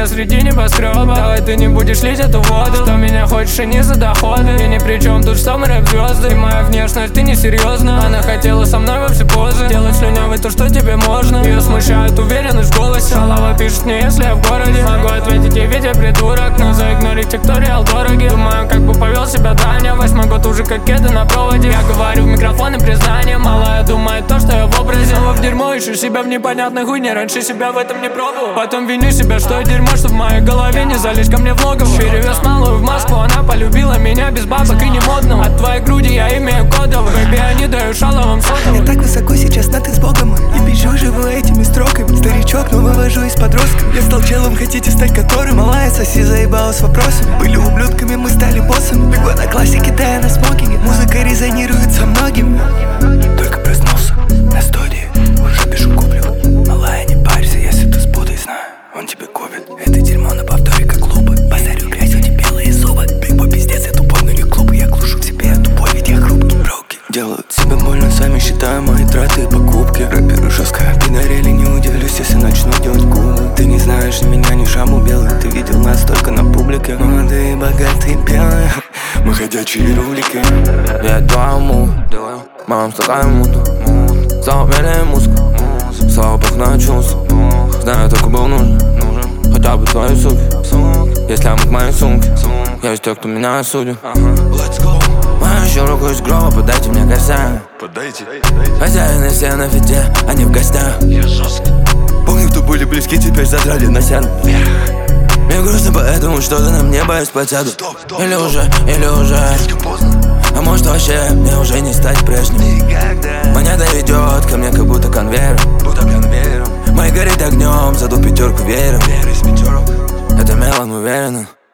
тебя среди небоскреба. Давай ты не будешь лить эту воду, что меня хочешь и не за доходы. И ни при чем тут, что мы рэп-звезды. И моя внешность, ты не серьезно. Она хотела со мной во все позы делать слюнявый то, что тебе можно. Ее смущает уверенность в голосе. Шалава пишет мне, если я в городе. Могу ответить ей, ведь я придурок, но заигнорить те, кто реал дороги. Думаю, как бы повел себя Даня. 8-й год уже как кеды на проводе. Я говорю в микрофон и признание. Малая думает то, что я в образе. Снова в дерьмо, ищу себя в непонятной хуйне. Раньше себя в этом не пробовал. Потом виню себя, что я дерьмо, что в моей голове не залезь ко мне в логово. Перевез малую в Москву, она полюбила меня без бабок и не модного. От твоей груди я имею кодовый. Бэби, я не даю шаловым сотовым. Я так высоко сейчас, но ты с Богом. И пишу, живу этими строками. Старичок, но вывожу из подростков. Я стал челом, хотите стать которым? Малая соси заебала с вопросами. Были ублюдками, мы стали боссами. Бегу на классике, тая на смокинге. Музыка резонирует со многими. Только проснулся на студии, уже пишу куплю. Малая, не парься, если ты спутай, знаю, он тебе купит. Это дерьмо на повторе, как клубы. Базарю грязь, у тебя белые зубы. Бигбой пиздец, я тупой, но не глупый. Я глушу в себе, я тупой, ведь я хрупкий. Руки делают себе больно, сами считаю мои траты и покупки. Рэперу жестко, пидорели, не удивлюсь, если начну делать губы. Ты не знаешь ни меня, ни шаму белый. Ты видел нас только на публике. Молодые, богатые, белые. Мы ходячие ролики. Я делаю мув, мам, стакаю муту. Заумели музыку, слава бог на чувств. Знаю, только был нужен, хотя бы твои суки. Если я мог мои сумки, я из тех, кто меня осудит. Мою руку из гроба, подайте мне косяк. Хозяины все на фите, они в гостях. Помню, кто были близки, теперь задрали на сердце. Мне грустно, поэтому что-то нам небо исплатят. Или уже а может вообще мне уже не стать прежним. Монета идет ко мне, как будто конвейер. Мои горит огнем, заду пятерку верим. Это мелом уверенно.